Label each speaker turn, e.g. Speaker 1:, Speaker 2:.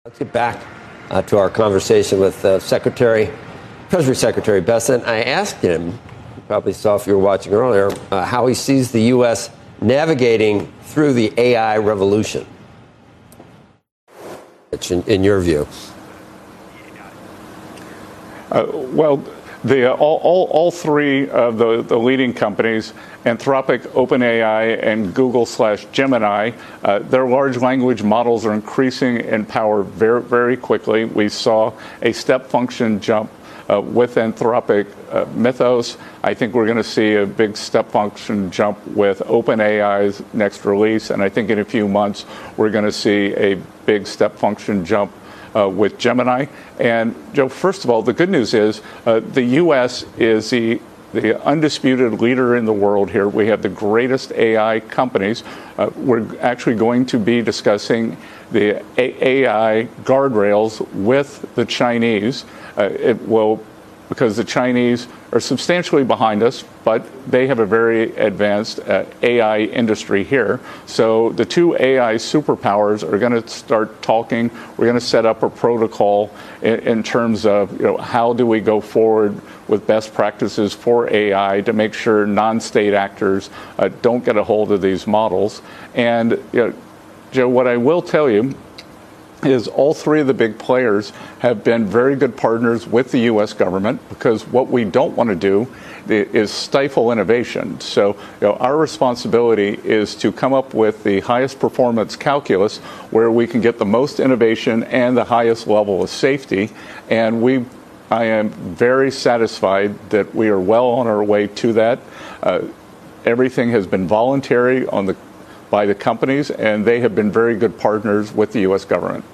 Speaker 1: Let's get back to our conversation with Treasury Secretary Bessent. I asked him, you probably saw if you were watching earlier, how he sees the U.S. navigating through the AI revolution. In your view.
Speaker 2: All three of the leading companies, Anthropic, OpenAI, and Google/Gemini, their large language models are increasing in power very, very quickly. We saw a step function jump with Anthropic Mythos. I think we're going to see a big step function jump with OpenAI's next release, and I think in a few months we're going to see a big step function jump with Gemini. And Joe, first of all, the good news is the U.S. is the undisputed leader in the world here. We have the greatest AI companies. We're actually going to be discussing the AI guardrails with the Chinese. Because the Chinese are substantially behind us, but they have a very advanced AI industry here. So the two AI superpowers are going to start talking. We're going to set up a protocol in terms of how do we go forward with best practices for AI to make sure non-state actors don't get a hold of these models. And Joe, what I will tell you is all three of the big players have been very good partners with the U.S. government, because what we don't want to do is stifle innovation. So our responsibility is to come up with the highest performance calculus where we can get the most innovation and the highest level of safety. And I am very satisfied that we are well on our way to that. Everything has been voluntary by the companies, and they have been very good partners with the U.S. government.